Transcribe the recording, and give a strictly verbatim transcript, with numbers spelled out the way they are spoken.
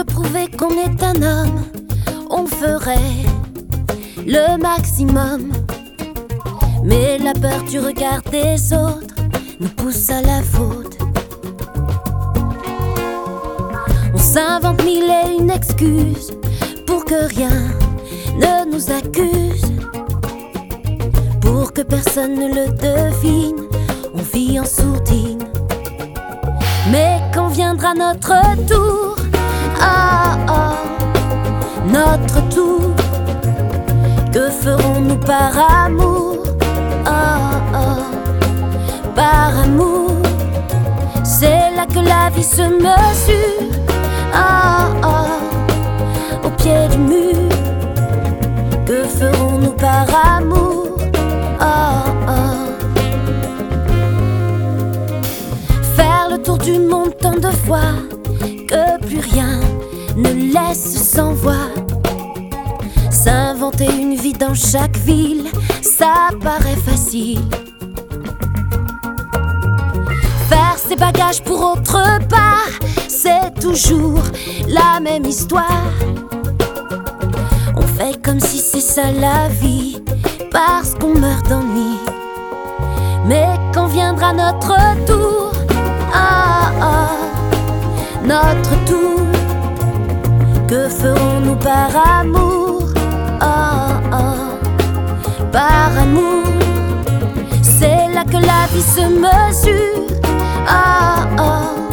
prouver qu'on est un homme, on ferait le maximum. Mais la peur du regard des autres nous pousse à la faute. On s'invente mille et une excuses pour que rien ne nous accuse, pour que personne ne le devine. On vit en sourdine. Mais quand viendra notre tour, ah oh, notre tour, que ferons-nous par amour? Ah oh, par amour, c'est là que la vie se mesure. Ah oh, au pied du mur, que ferons-nous par amour? Ah oh, faire le tour du monde tant de fois que plus rien ne laisse sans voix. S'inventer une vie dans chaque ville, ça paraît facile. Faire ses bagages pour autre part, c'est toujours la même histoire. On fait comme si c'est ça la vie, parce qu'on meurt d'ennui. Mais quand viendra notre tour, ah ah, notre tour, que ferons-nous par amour? Ah ah, par amour, c'est là que la vie se mesure. Ah ah,